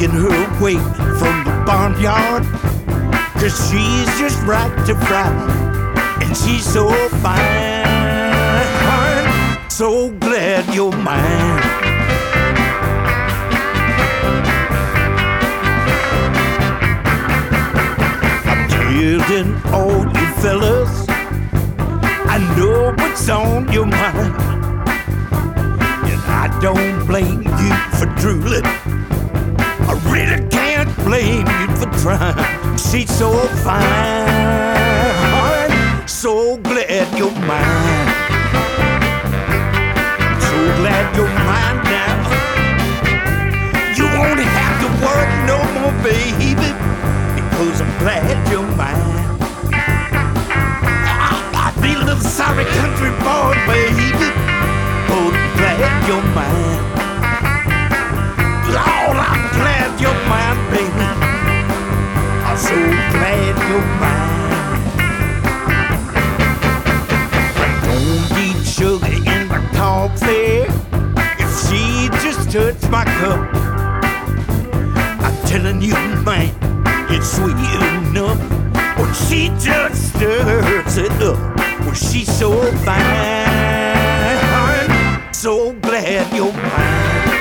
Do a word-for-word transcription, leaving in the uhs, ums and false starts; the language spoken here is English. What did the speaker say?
making her way from the barnyard, 'cause she's just right to fry, and she's so fine. So glad you're mine. I'm telling all you fellas, I know what's on your mind, and I don't blame you for drooling. I really can't blame you for trying. She's so fine, so glad you're mine. So glad you're mine now. You won't have to work no more, baby, because I'm glad you're mine. I, I feel a little sorry country boy, baby, but I'm glad you're mine. Lord, I'm glad you're mine, baby. I'm so glad you're mine. I don't need sugar in my coffee. If she just touched my cup, I'm telling you, man, it's sweet enough. When she just stirs it up, well, she's so fine. So glad you're mine.